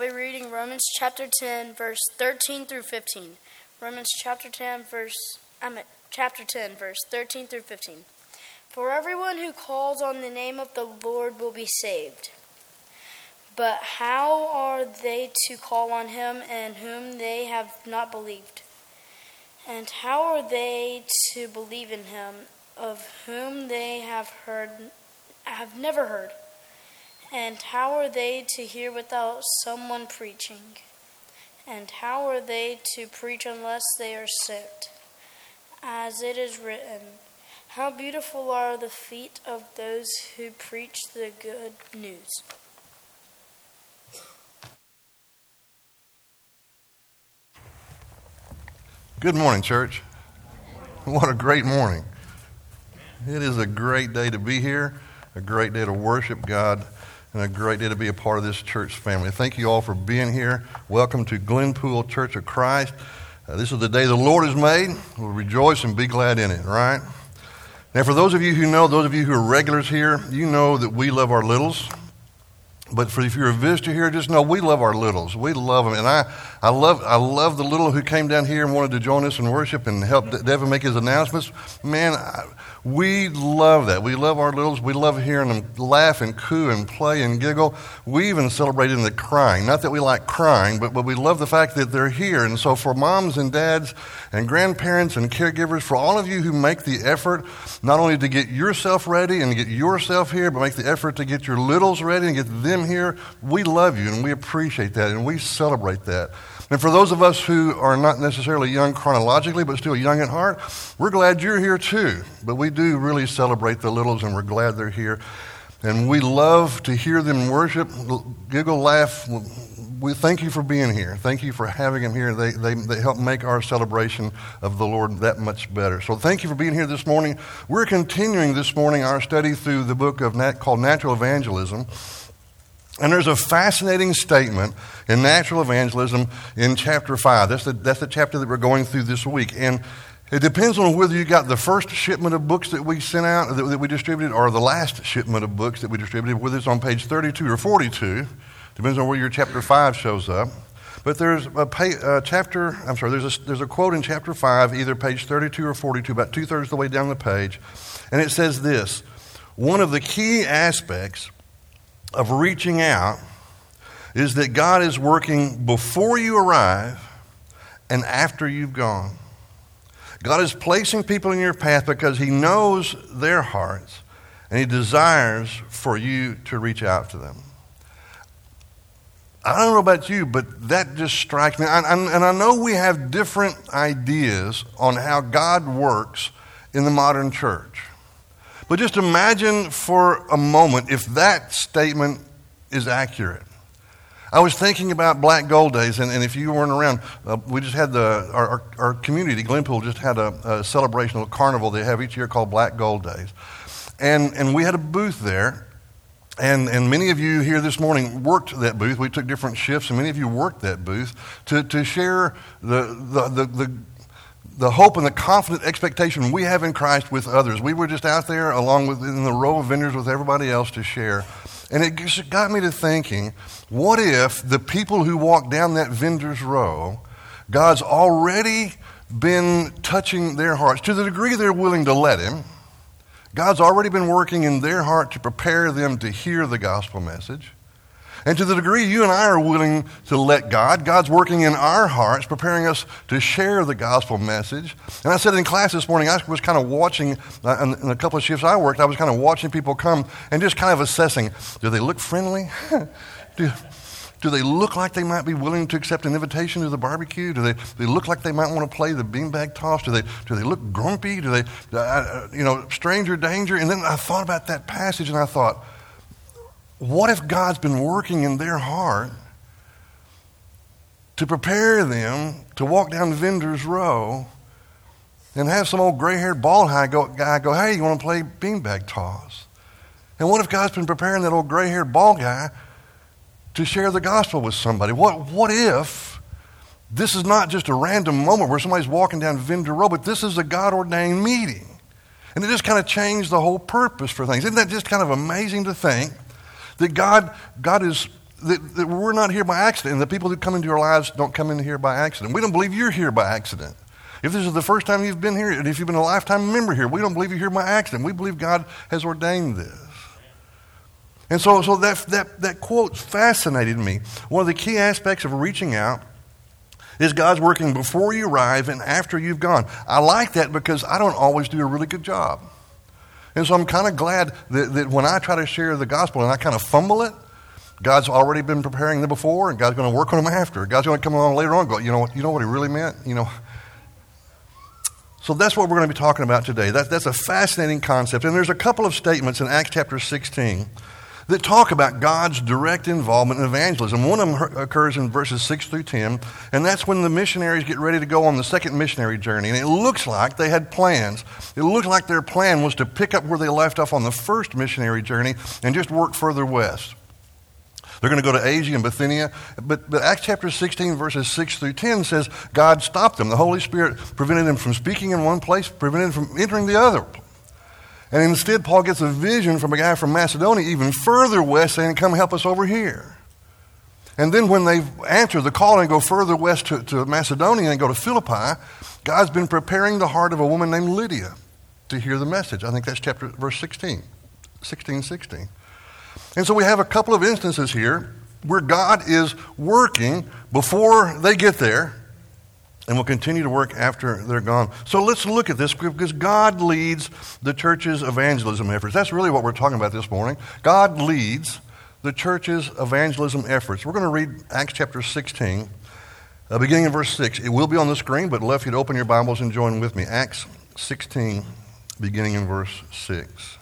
be reading Romans chapter 10, verse 13 through 15. Romans chapter 10, verse 13 through 15. For everyone who calls on the name of the Lord will be saved. But how are they to call on him in whom they have not believed? And how are they to believe in him of whom they have never heard? And how are they to hear without someone preaching? And how are they to preach unless they are sent? As it is written, how beautiful are the feet of those who preach the good news. Good morning, church. What a great morning. It is a great day to be here, a great day to worship God, and a great day to be a part of this church family. Thank you all for being here. Welcome to Glenpool Church of Christ. This is the day the Lord has made. We'll rejoice and be glad in it, right? Now, for those of you who know, those of you who are regulars here, you know that we love our littles. But if you're a visitor here, just know we love our littles. We love them. And I love the little who came down here and wanted to join us in worship and help Devin make his announcements. Man, we love that. We love our littles. We love hearing them laugh and coo and play and giggle. We even celebrate in the crying. Not that we like crying, but we love the fact that they're here. And so for moms and dads and grandparents and caregivers, for all of you who make the effort not only to get yourself ready and get yourself here, but make the effort to get your littles ready and get them here, we love you and we appreciate that and we celebrate that. And for those of us who are not necessarily young chronologically, but still young at heart, we're glad you're here too. But we do really celebrate the littles, and we're glad they're here. And we love to hear them worship, giggle, laugh. We thank you for being here. Thank you for having them here. They help make our celebration of the Lord that much better. So thank you for being here this morning. We're continuing this morning our study through the book of called Natural Evangelism. And there's a fascinating statement in Natural Evangelism in chapter 5. That's the chapter that we're going through this week. And it depends on whether you got the first shipment of books that we sent out, that we distributed, or the last shipment of books that we distributed, whether it's on page 32 or 42. Depends on where your chapter 5 shows up. But there's there's a quote in chapter 5, either page 32 or 42, about 2/3 of the way down the page. And it says this: one of the key aspects of reaching out is that God is working before you arrive and after you've gone. God is placing people in your path because he knows their hearts and he desires for you to reach out to them. I don't know about you, but that just strikes me. And I know we have different ideas on how God works in the modern church. But just imagine for a moment if that statement is accurate. I was thinking about Black Gold Days, and if you weren't around, we just had our community, Glenpool, just had a celebration, a carnival they have each year called Black Gold Days. And we had a booth there, and many of you here this morning worked that booth. We took different shifts, and many of you worked that booth to share the hope and the confident expectation we have in Christ with others. We were just out there along with in the row of vendors with everybody else to share. And it just got me to thinking, what if the people who walk down that vendor's row, God's already been touching their hearts to the degree they're willing to let him. God's already been working in their heart to prepare them to hear the gospel message. And to the degree you and I are willing to let God's working in our hearts, preparing us to share the gospel message. And I said in class this morning, I was kind of watching, in a couple of shifts I worked, I was kind of watching people come and just kind of assessing, do they look friendly? Do they look like they might be willing to accept an invitation to the barbecue? Do they look like they might want to play the beanbag toss? Do they look grumpy? Do they, stranger danger? And then I thought about that passage and I thought, what if God's been working in their heart to prepare them to walk down the vendor's row and have some old gray-haired bald guy go, hey, you want to play beanbag toss? And what if God's been preparing that old gray-haired bald guy to share the gospel with somebody? What if this is not just a random moment where somebody's walking down vendor row, but this is a God-ordained meeting? And it just kind of changed the whole purpose for things. Isn't that just kind of amazing to think? That God is that we're not here by accident, and the people who come into our lives don't come in here by accident. We don't believe you're here by accident. If this is the first time you've been here, and if you've been a lifetime member here, we don't believe you're here by accident. We believe God has ordained this. And so that quote fascinated me. One of the key aspects of reaching out is God's working before you arrive and after you've gone. I like that because I don't always do a really good job. And so I'm kind of glad that when I try to share the gospel and I kind of fumble it, God's already been preparing them before, and God's going to work on them after. God's going to come along later on and go, you know what he really meant? So that's what we're going to be talking about today. That's a fascinating concept. And there's a couple of statements in Acts chapter 16 that talk about God's direct involvement in evangelism. One of them occurs in verses 6 through 10, and that's when the missionaries get ready to go on the second missionary journey. And it looks like they had plans. It looked like their plan was to pick up where they left off on the first missionary journey and just work further west. They're going to go to Asia and Bithynia. But Acts chapter 16, verses 6 through 10 says God stopped them. The Holy Spirit prevented them from speaking in one place, prevented them from entering the other. And instead, Paul gets a vision from a guy from Macedonia even further west saying, come help us over here. And then when they answer the call and go further west to Macedonia and go to Philippi, God's been preparing the heart of a woman named Lydia to hear the message. I think that's verse 16. And so we have a couple of instances here where God is working before they get there and will continue to work after they're gone. So let's look at this because God leads the church's evangelism efforts. That's really what we're talking about this morning. God leads the church's evangelism efforts. We're going to read Acts chapter 16, beginning in verse 6. It will be on the screen, but I'd love you to open your Bibles and join with me. Acts 16, beginning in verse 6.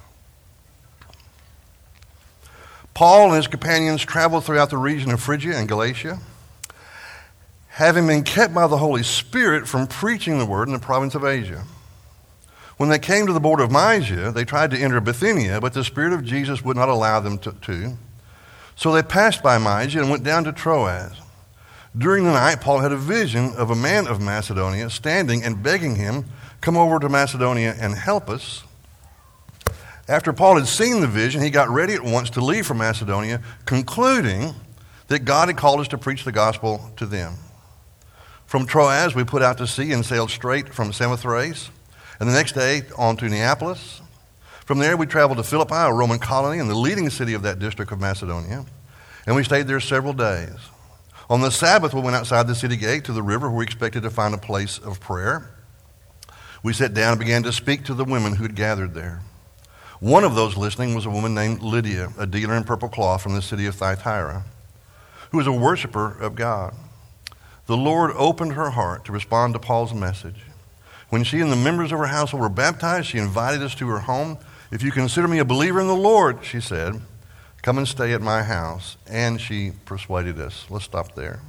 Paul and his companions traveled throughout the region of Phrygia and Galatia, having been kept by the Holy Spirit from preaching the word in the province of Asia. When they came to the border of Mysia, they tried to enter Bithynia, but the Spirit of Jesus would not allow them to. So they passed by Mysia and went down to Troas. During the night, Paul had a vision of a man of Macedonia standing and begging him, come over to Macedonia and help us. After Paul had seen the vision, he got ready at once to leave for Macedonia, concluding that God had called us to preach the gospel to them. From Troas, we put out to sea and sailed straight from Samothrace, and the next day on to Neapolis. From there, we traveled to Philippi, a Roman colony and the leading city of that district of Macedonia, and we stayed there several days. On the Sabbath, we went outside the city gate to the river where we expected to find a place of prayer. We sat down and began to speak to the women who had gathered there. One of those listening was a woman named Lydia, a dealer in purple cloth from the city of Thyatira, who was a worshiper of God. The Lord opened her heart to respond to Paul's message. When she and the members of her household were baptized, she invited us to her home. If you consider me a believer in the Lord, she said, come and stay at my house. And she persuaded us. Let's stop there.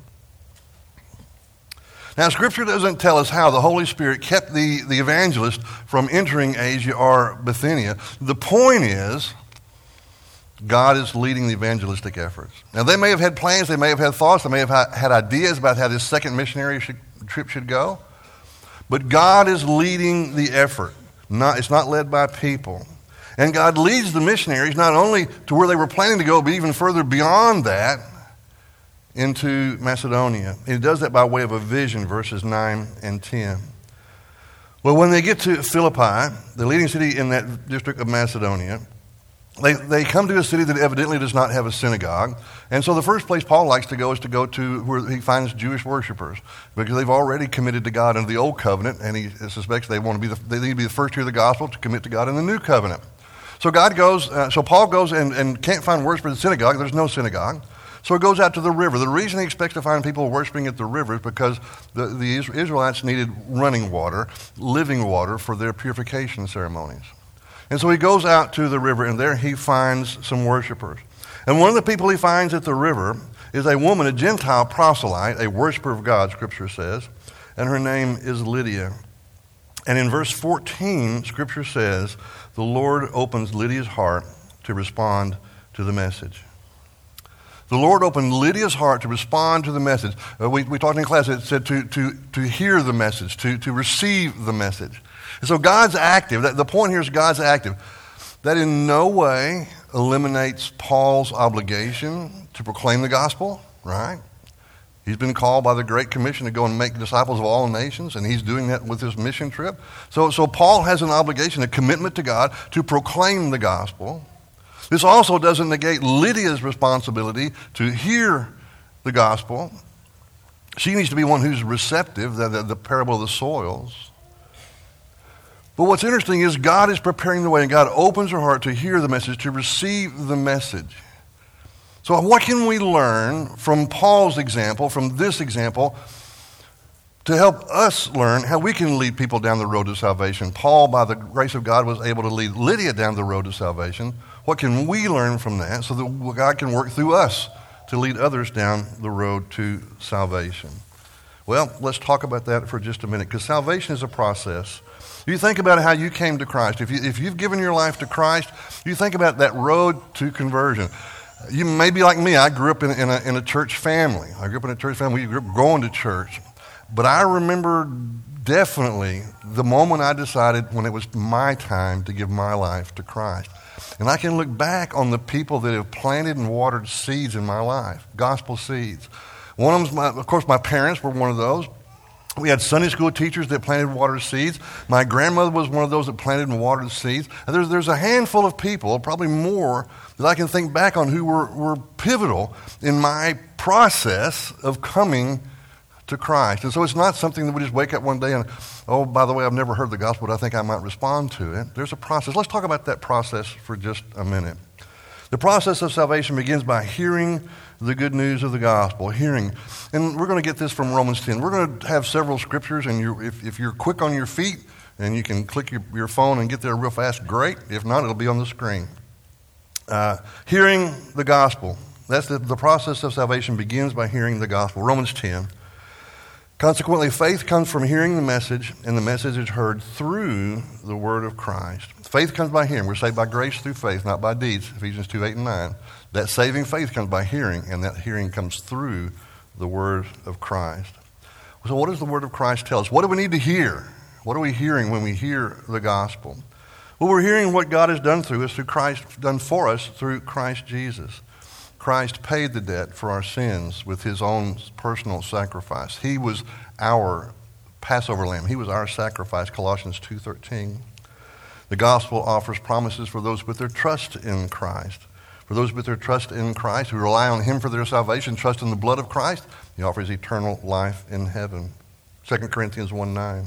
Now, Scripture doesn't tell us how the Holy Spirit kept the evangelist from entering Asia or Bithynia. The point is, God is leading the evangelistic efforts. Now, they may have had plans, they may have had thoughts, they may have had ideas about how this second missionary trip should go, but God is leading the effort. It's not led by people. And God leads the missionaries not only to where they were planning to go, but even further beyond that, into Macedonia. He does that by way of a vision, verses 9 and 10. Well, when they get to Philippi, the leading city in that district of Macedonia, they come to a city that evidently does not have a synagogue. And so the first place Paul likes to go is to go to where he finds Jewish worshipers, because they've already committed to God under the old covenant, and he suspects they need to be the first to hear the gospel to commit to God in the new covenant. So Paul goes and can't find worshipers in the synagogue. There's no synagogue. So he goes out to the river. The reason he expects to find people worshiping at the river is because the Israelites needed running water, living water, for their purification ceremonies. And so he goes out to the river, and there he finds some worshipers. And one of the people he finds at the river is a woman, a Gentile proselyte, a worshiper of God, Scripture says, and her name is Lydia. And in verse 14, Scripture says, the Lord opens Lydia's heart to respond to the message. The Lord opened Lydia's heart to respond to the message. We talked in class, it said to hear the message, to receive the message. And so God's active. The point here is God's active. That in no way eliminates Paul's obligation to proclaim the gospel, right? He's been called by the Great Commission to go and make disciples of all nations, and he's doing that with his mission trip. So Paul has an obligation, a commitment to God to proclaim the gospel. This also doesn't negate Lydia's responsibility to hear the gospel. She needs to be one who's receptive, the parable of the soils. But what's interesting is God is preparing the way, and God opens her heart to hear the message, to receive the message. So what can we learn from Paul's example, from this example, to help us learn how we can lead people down the road to salvation? Paul, by the grace of God, was able to lead Lydia down the road to salvation. What can we learn from that so that God can work through us to lead others down the road to salvation? Well, let's talk about that for just a minute, because salvation is a process. You think about how you came to Christ. If you've given your life to Christ, you think about that road to conversion. You may be like me. I grew up in a church family. We grew up going to church. But I remember definitely the moment I decided when it was my time to give my life to Christ. And I can look back on the people that have planted and watered seeds in my life, gospel seeds. One of them, of course, my parents were one of those. We had Sunday school teachers that planted and watered seeds. My grandmother was one of those that planted and watered seeds. And there's a handful of people, probably more, that I can think back on who were pivotal in my process of coming to Christ. And so it's not something that we just wake up one day and, oh, by the way, I've never heard the gospel, but I think I might respond to it. There's a process. Let's talk about that process for just a minute. The process of salvation begins by hearing the good news of the gospel, hearing. And we're going to get this from Romans 10. We're going to have several scriptures, and if you're quick on your feet and you can click your phone and get there real fast, great. If not, it'll be on the screen. Hearing the gospel. That's the process of salvation begins by hearing the gospel. Romans 10. Consequently, faith comes from hearing the message, and the message is heard through the word of Christ. Faith comes by hearing. We're saved by grace through faith, not by deeds, Ephesians 2, 8, and 9. That saving faith comes by hearing, and that hearing comes through the word of Christ. So what does the word of Christ tell us? What do we need to hear? What are we hearing when we hear the gospel? Well, we're hearing what God has done through us, through Christ, done for us through Christ Jesus. Christ paid the debt for our sins with his own personal sacrifice. He was our Passover lamb. He was our sacrifice, Colossians 2:13. The gospel offers promises for those with their trust in Christ. For those with their trust in Christ, who rely on him for their salvation, trust in the blood of Christ, he offers eternal life in heaven. 2 Corinthians 1:9.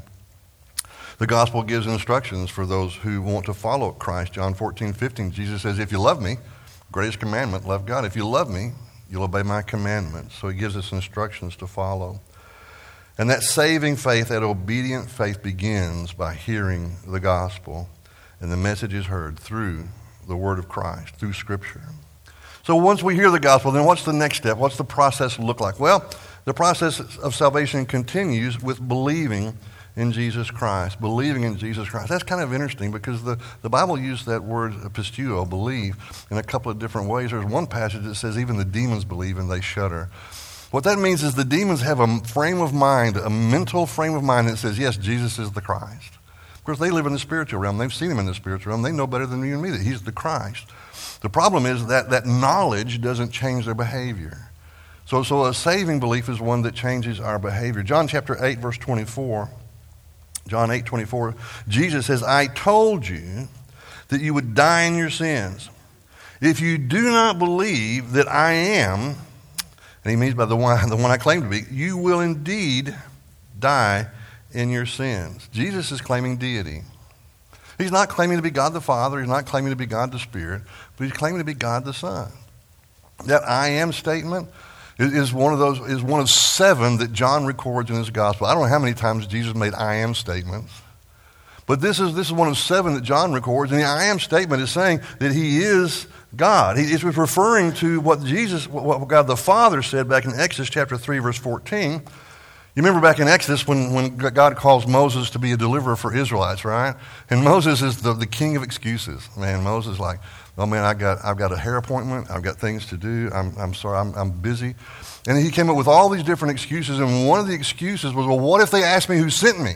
The gospel gives instructions for those who want to follow Christ. John 14:15, Jesus says, if you love me, greatest commandment, love God. If you love me, you'll obey my commandments. So he gives us instructions to follow. And that saving faith, that obedient faith begins by hearing the gospel. And the message is heard through the word of Christ, through Scripture. So once we hear the gospel, then what's the next step? What's the process look like? Well, the process of salvation continues with believing in Jesus Christ. Believing in Jesus Christ. That's kind of interesting because the Bible used that word pisteuo, believe, in a couple of different ways. There's one passage that says even the demons believe and they shudder. What that means is the demons have a frame of mind, a mental frame of mind that says, yes, Jesus is the Christ. Of course, they live in the spiritual realm. They've seen him in the spiritual realm. They know better than you and me that he's the Christ. The problem is that knowledge doesn't change their behavior. So a saving belief is one that changes our behavior. John chapter 8, verse 24. John 8:24, Jesus says, I told you that you would die in your sins. If you do not believe that I am, and he means by the one I claim to be, you will indeed die in your sins. Jesus is claiming deity. He's not claiming to be God the Father. He's not claiming to be God the Spirit, but he's claiming to be God the Son. That I am statement is one of 7 that John records in his gospel. I don't know how many times Jesus made I am statements, but this is one of 7 that John records, and the I am statement is saying that he is God. He's referring to what God the Father said back in Exodus chapter 3, verse 14. You remember back in Exodus when God calls Moses to be a deliverer for Israelites, right? And Moses is the king of excuses. Man, Moses is like, oh man, I've got a hair appointment. I've got things to do. I'm sorry, I'm busy. And he came up with all these different excuses. And one of the excuses was, well, what if they ask me who sent me?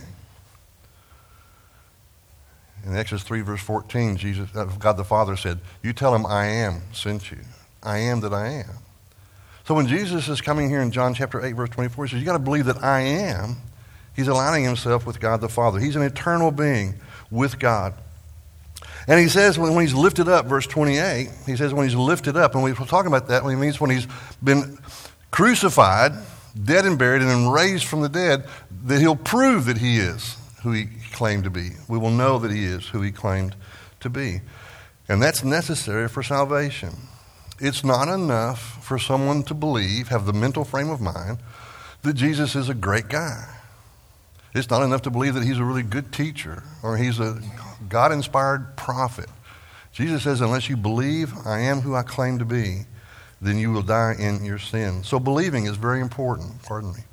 In Exodus 3, verse 14, God the Father said, you tell them I am sent you. I am that I am. So when Jesus is coming here in John chapter 8, verse 24, he says, you got to believe that I am. He's aligning himself with God the Father. He's an eternal being with God. And he says when he's lifted up, verse 28, he says when he's lifted up, and we're talking about that, when he means when he's been crucified, dead and buried, and then raised from the dead, that he'll prove that he is who he claimed to be. We will know that he is who he claimed to be. And that's necessary for salvation. It's not enough for someone to believe, have the mental frame of mind, that Jesus is a great guy. It's not enough to believe that he's a really good teacher or he's a God-inspired prophet. Jesus says, unless you believe I am who I claim to be, then you will die in your sin. So believing is very important. Pardon me.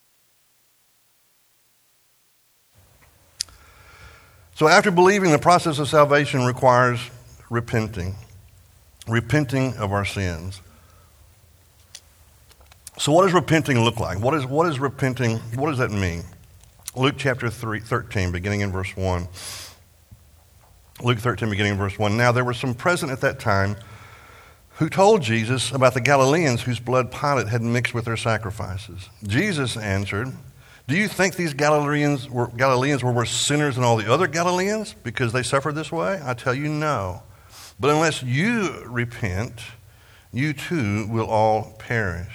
So after believing, the process of salvation requires repenting of our sins. So what does repenting look like? What is repenting? What does that mean? Luke chapter 13, beginning in verse 1. Luke 13, beginning in verse 1. Now there were some present at that time who told Jesus about the Galileans whose blood Pilate had mixed with their sacrifices. Jesus answered, do you think these Galileans were worse sinners than all the other Galileans because they suffered this way? I tell you, no. But unless you repent, you too will all perish.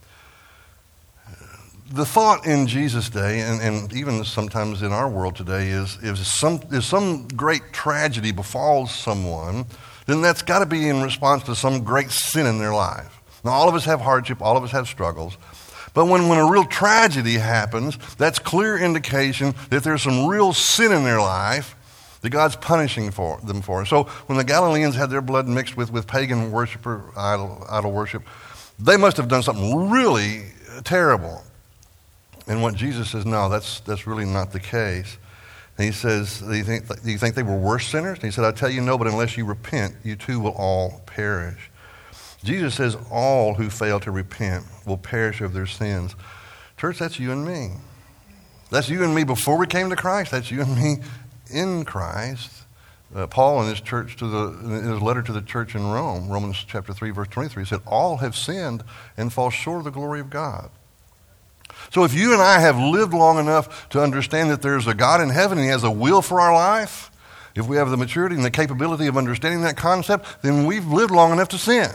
The thought in Jesus' day, and even sometimes in our world today, is if some great tragedy befalls someone, then that's got to be in response to some great sin in their life. Now, all of us have hardship, all of us have struggles, but when a real tragedy happens, that's clear indication that there's some real sin in their life that God's punishing them for. So when the Galileans had their blood mixed with pagan idol worship, they must have done something really terrible. And what Jesus says, no, that's really not the case. And he says, do you think they were worse sinners? And he said, I tell you, no, but unless you repent, you too will all perish. Jesus says all who fail to repent will perish of their sins. Church, that's you and me. That's you and me before we came to Christ. That's you and me in Christ. Paul in his letter to the church in Rome, Romans chapter 3, verse 23, said, all have sinned and fall short of the glory of God. So if you and I have lived long enough to understand that there's a God in heaven and he has a will for our life, if we have the maturity and the capability of understanding that concept, then we've lived long enough to sin.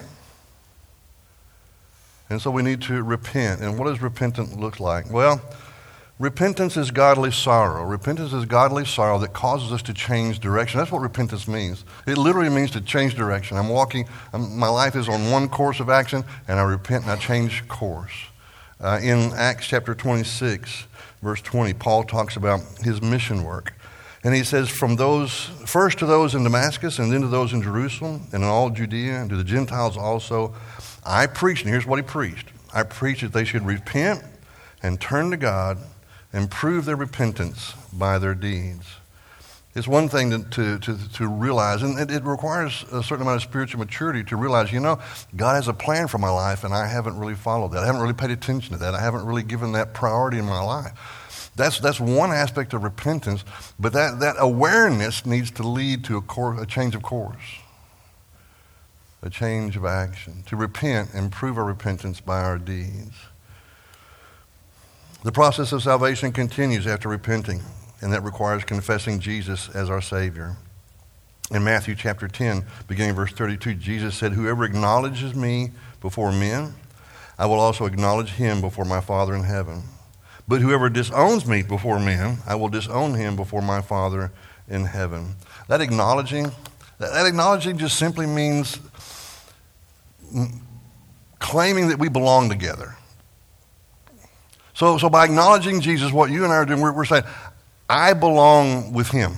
And so we need to repent. And what does repentance look like? Well, repentance is godly sorrow. Repentance is godly sorrow that causes us to change direction. That's what repentance means. It literally means to change direction. My life is on one course of action, and I repent and I change course. In Acts chapter 26, verse 20, Paul talks about his mission work. And he says, first to those in Damascus, and then to those in Jerusalem, and in all Judea, and to the Gentiles also, I preached, and here's what he preached. I preached that they should repent and turn to God and prove their repentance by their deeds. It's one thing to realize, and it requires a certain amount of spiritual maturity to realize, God has a plan for my life, and I haven't really followed that. I haven't really paid attention to that. I haven't really given that priority in my life. That's one aspect of repentance, but that awareness needs to lead to a change of course, a change of action, to repent and prove our repentance by our deeds. The process of salvation continues after repenting, and that requires confessing Jesus as our Savior. In Matthew chapter 10, beginning verse 32, Jesus said, whoever acknowledges me before men, I will also acknowledge him before my Father in heaven. But whoever disowns me before men, I will disown him before my Father in heaven. That acknowledging just simply means claiming that we belong together. So by acknowledging Jesus, what you and I are doing, we're saying, I belong with him.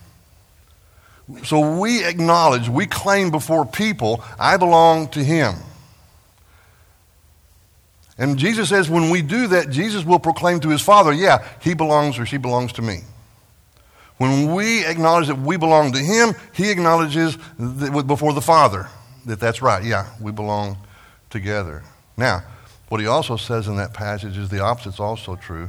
So we claim before people, I belong to him. And Jesus says when we do that, Jesus will proclaim to his Father, yeah, he belongs or she belongs to me. When we acknowledge that we belong to him, he acknowledges before the Father that that's right, yeah, we belong together. Now, what he also says in that passage is the opposite's also true.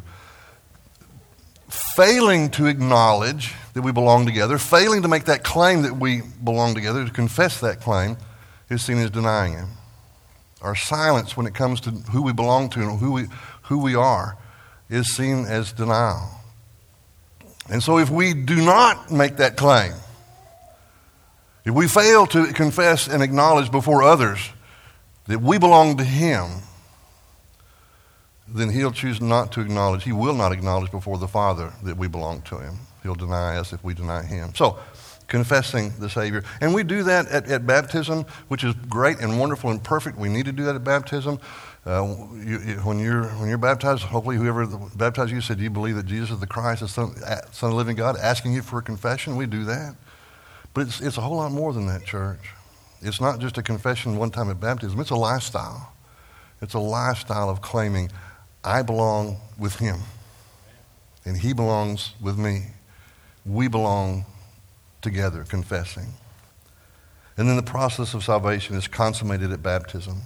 Failing to acknowledge that we belong together, failing to make that claim that we belong together, to confess that claim, is seen as denying him. our silence when it comes to who we belong to and who we are is seen as denial. And so if we do not make that claim, if we fail to confess and acknowledge before others that we belong to him, then he'll choose not to acknowledge. He will not acknowledge before the Father that we belong to him. He'll deny us if we deny him. So, confessing the Savior. And we do that at baptism, which is great and wonderful and perfect. We need to do that at baptism. When you're baptized, hopefully whoever baptized you said, do you believe that Jesus is the Christ, the Son of the living God, asking you for a confession? We do that. But it's a whole lot more than that, church. It's not just a confession one time at baptism. It's a lifestyle. It's a lifestyle of claiming, I belong with him, and he belongs with me. We belong together, confessing. And then the process of salvation is consummated at baptism.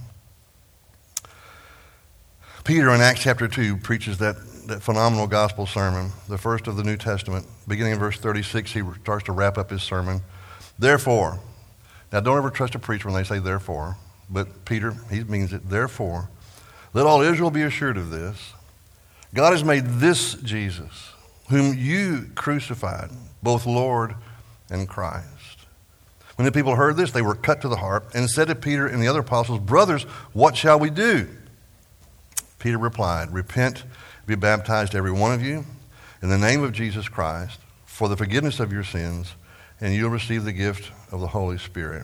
Peter in Acts chapter 2 preaches that phenomenal gospel sermon, the first of the New Testament. Beginning in verse 36, he starts to wrap up his sermon. Therefore, now don't ever trust a preacher when they say therefore, but Peter, he means it. Therefore, let all Israel be assured of this. God has made this Jesus, whom you crucified, both Lord and Christ. When the people heard this, they were cut to the heart and said to Peter and the other apostles, brothers, what shall we do? Peter replied, repent, be baptized every one of you in the name of Jesus Christ for the forgiveness of your sins, and you'll receive the gift of the Holy Spirit.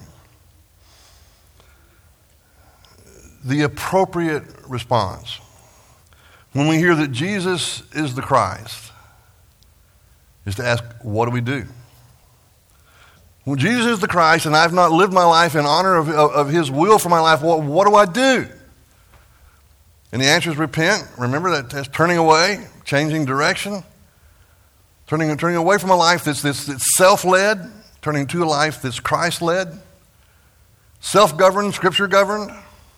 The appropriate response when we hear that Jesus is the Christ is to ask, what do we do? When Jesus is the Christ and I've not lived my life in honor of his will for my life, what do I do? And the answer is repent. Remember that's turning away, changing direction, turning away from a life that's self-led, turning to a life that's Christ-led, self-governed, Scripture-governed.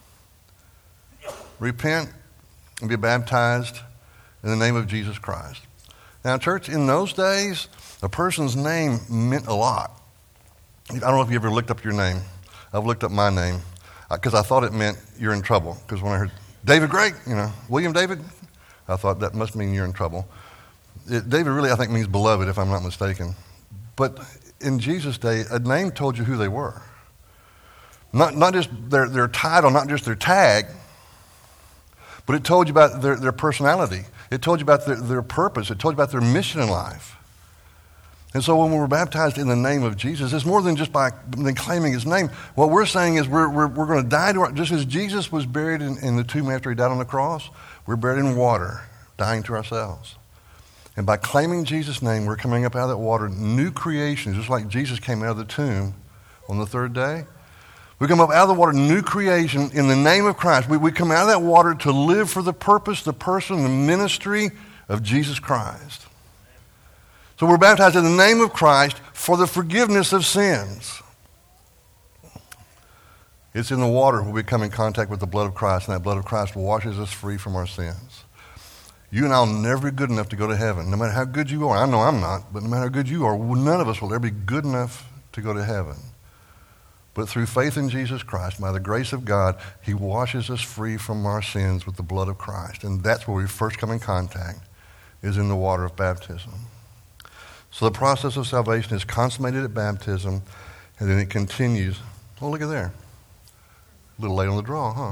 Repent and be baptized in the name of Jesus Christ. Now, church, in those days, a person's name meant a lot. I don't know if you ever looked up your name. I've looked up my name because I thought it meant you're in trouble. Because when I heard David Gray, William David, I thought that must mean you're in trouble. David really, I think, means beloved, if I'm not mistaken. But in Jesus' day, a name told you who they were. Not just their title, not just their tag, but it told you about their personality. It told you about their purpose. It told you about their mission in life. And so when we're baptized in the name of Jesus, it's more than just than claiming his name. What we're saying is we're going to die to just as Jesus was buried in the tomb after he died on the cross, we're buried in water, dying to ourselves. And by claiming Jesus' name, we're coming up out of that water, new creations, just like Jesus came out of the tomb on the third day. We come up out of the water, new creation in the name of Christ. We come out of that water to live for the purpose, the person, the ministry of Jesus Christ. So we're baptized in the name of Christ for the forgiveness of sins. It's in the water where we come in contact with the blood of Christ, and that blood of Christ washes us free from our sins. You and I will never be good enough to go to heaven, no matter how good you are. I know I'm not, but no matter how good you are, none of us will ever be good enough to go to heaven. But through faith in Jesus Christ, by the grace of God, he washes us free from our sins with the blood of Christ. And that's where we first come in contact, is in the water of baptism. So the process of salvation is consummated at baptism, and then it continues. Oh, look at there. A little late on the draw, huh?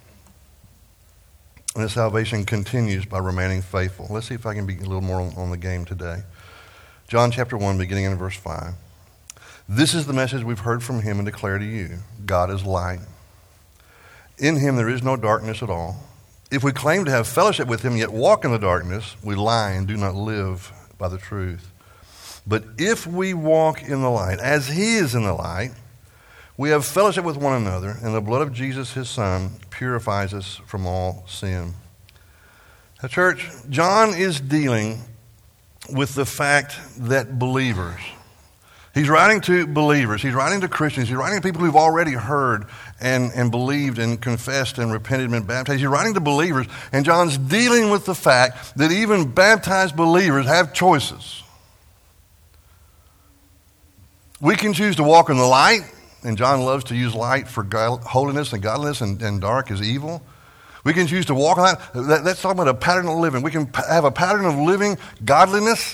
And the salvation continues by remaining faithful. Let's see if I can be a little more on the game today. John chapter 1, beginning in verse 5. This is the message we've heard from him and declare to you. God is light. In him there is no darkness at all. If we claim to have fellowship with him, yet walk in the darkness, we lie and do not live by the truth. But if we walk in the light, as he is in the light, we have fellowship with one another, and the blood of Jesus, his son, purifies us from all sin. Now, church, John is dealing with the fact that believers, he's writing to believers, he's writing to Christians, he's writing to people who've already heard and believed and confessed and repented and been baptized. He's writing to believers, and John's dealing with the fact that even baptized believers have choices. We can choose to walk in the light, and John loves to use light for holiness and godliness, and dark is evil. We can choose to walk in that. That's talking about a pattern of living. We can have a pattern of living godliness,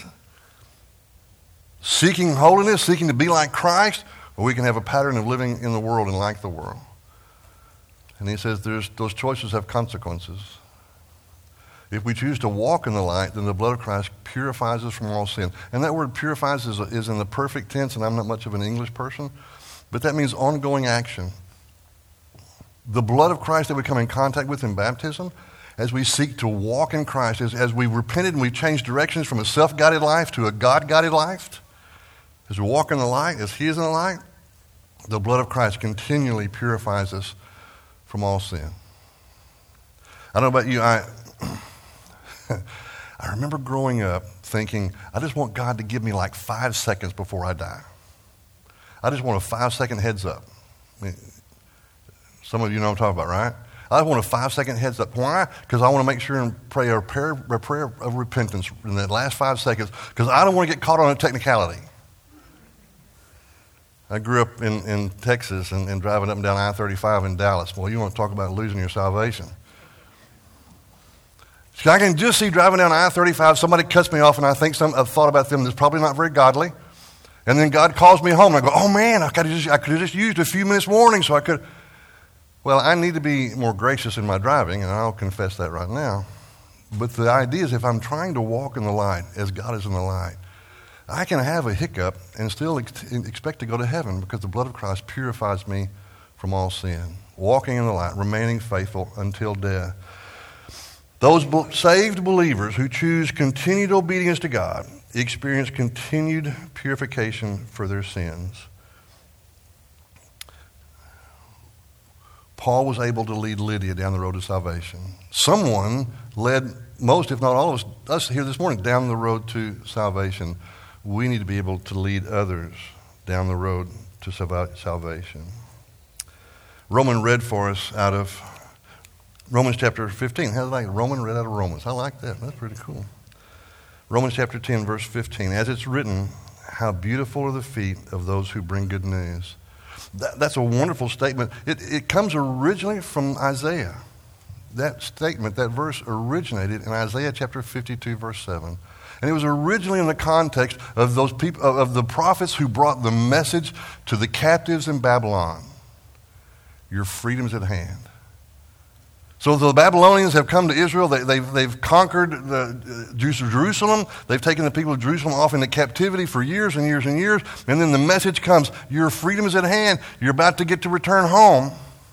seeking holiness, seeking to be like Christ, or we can have a pattern of living in the world and like the world. And he says those choices have consequences. If we choose to walk in the light, then the blood of Christ purifies us from all sin. And that word purifies is in the perfect tense, and I'm not much of an English person, but that means ongoing action. The blood of Christ that we come in contact with in baptism, as we seek to walk in Christ, as we repented and we've changed directions from a self-guided life to a God-guided life, as we walk in the light, as he is in the light, the blood of Christ continually purifies us from all sin. I don't know about you, I remember growing up thinking, I just want God to give me like 5 seconds before I die. I just want a 5-second heads up. I mean, some of you know what I'm talking about, right? I want a 5-second heads up. Why? Because I want to make sure and pray a prayer of repentance in the last 5 seconds, because I don't want to get caught on a technicality. I grew up in Texas and driving up and down I-35 in Dallas. Well, you want to talk about losing your salvation. So I can just see driving down I-35, somebody cuts me off, and I think a thought about them that's probably not very godly. And then God calls me home, and I go, oh man, I could have just used a few minutes warning so I could. Well, I need to be more gracious in my driving, and I'll confess that right now. But the idea is if I'm trying to walk in the light as God is in the light, I can have a hiccup and still expect to go to heaven because the blood of Christ purifies me from all sin. Walking in the light, remaining faithful until death. Those saved believers who choose continued obedience to God experience continued purification for their sins. Paul was able to lead Lydia down the road to salvation. Someone led most, if not all of us here this morning, down the road to salvation. We need to be able to lead others down the road to salvation. Roman read for us out of Romans chapter 15. How did I like Roman read out of Romans? I like that. That's pretty cool. Romans chapter 10, verse 15. As it's written, how beautiful are the feet of those who bring good news. That's a wonderful statement. It comes originally from Isaiah. That statement, that verse originated in Isaiah chapter 52, verse 7. And it was originally in the context of those people, of the prophets who brought the message to the captives in Babylon. Your freedom's at hand. So the Babylonians have come to Israel. They've conquered Jerusalem. They've taken the people of Jerusalem off into captivity for years and years and years. And then the message comes, your freedom is at hand. You're about to get to return home.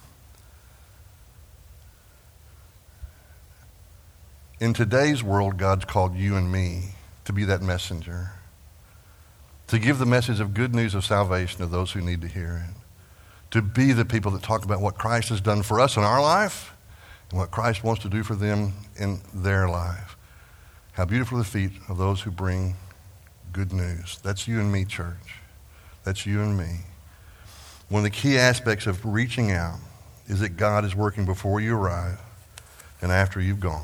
In today's world, God's called you and me to be that messenger, to give the message of good news of salvation to those who need to hear it, to be the people that talk about what Christ has done for us in our life and what Christ wants to do for them in their life. How beautiful are the feet of those who bring good news. That's you and me, church. That's you and me. One of the key aspects of reaching out is that God is working before you arrive and after you've gone.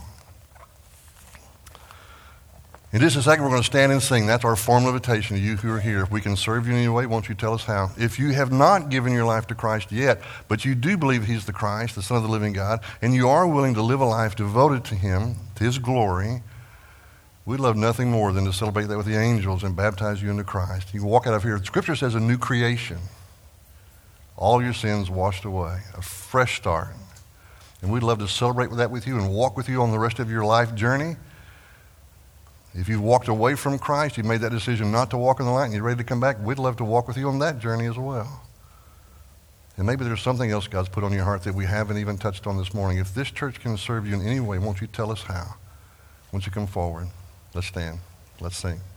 In just a second, we're going to stand and sing. That's our formal invitation to you who are here. If we can serve you in any way, won't you tell us how? If you have not given your life to Christ yet, but you do believe he's the Christ, the Son of the living God, and you are willing to live a life devoted to him, to his glory, we'd love nothing more than to celebrate that with the angels and baptize you into Christ. You can walk out of here. Scripture says a new creation. All your sins washed away. A fresh start. And we'd love to celebrate that with you and walk with you on the rest of your life journey. If you've walked away from Christ, you've made that decision not to walk in the light, and you're ready to come back, we'd love to walk with you on that journey as well. And maybe there's something else God's put on your heart that we haven't even touched on this morning. If this church can serve you in any way, won't you tell us how? Won't you come forward? Let's stand. Let's sing.